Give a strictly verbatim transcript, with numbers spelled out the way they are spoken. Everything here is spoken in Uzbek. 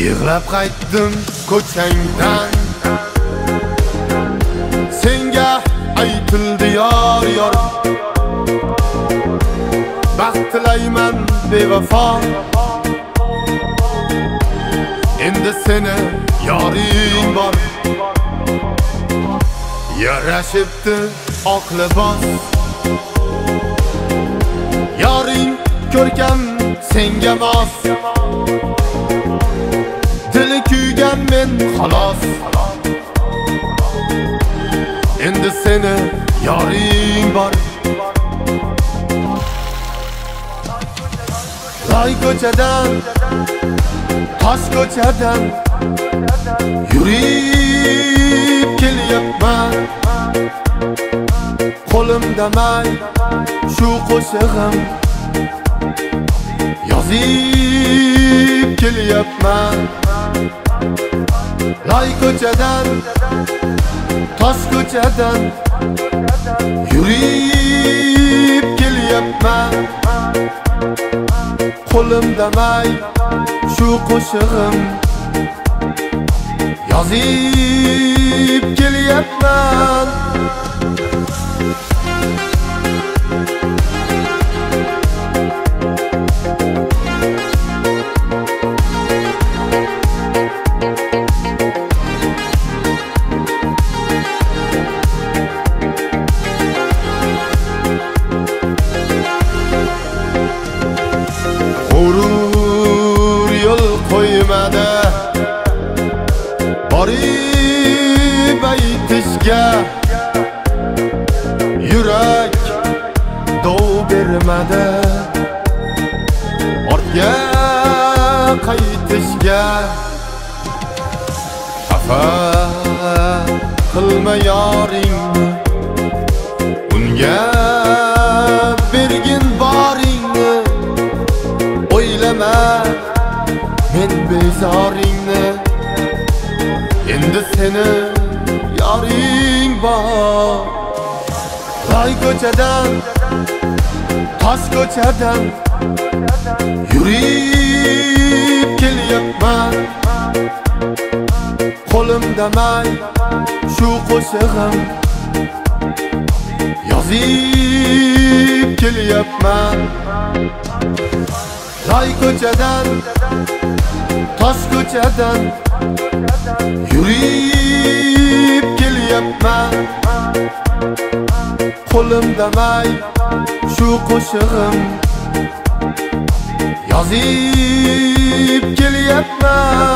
Yig'lab qaytdim ko'changdan, senga aytildi yor yor. Baxt tilayman bevafo, endi seni yoring bor. Yarashibdi oq libos, yoring ko'rkam senga mos. Dili kuygan men xolos, endi seni yoring bor. Loy ko'chadan, tosh ko'chadan yurib kelyapman. Qo'limda may shu qo'shig'im, yozib kelyapman. Loy ko'chadan, tosh ko'chadan yurib kelyapman. Qo'limda may shu qo'shig'im, yozib kelyapman. G'urur yo'l qo'ymadi borib aytishga, yurak dov bermadi ortga qaytishga. Xafa qilma yoringni, unga bergin boringni. O'ylama men bezoringni, endi seni yoring bor. Loy ko'chadan, tosh ko'chadan yurib kelyapman. Qo'limda may shu qo'shig'im, yozib kelyapman. Loy ko'chadan, tosh ko'chadan yurib kelyapman. Qo'limda may shu qo'shig'im, yozib kelyapman.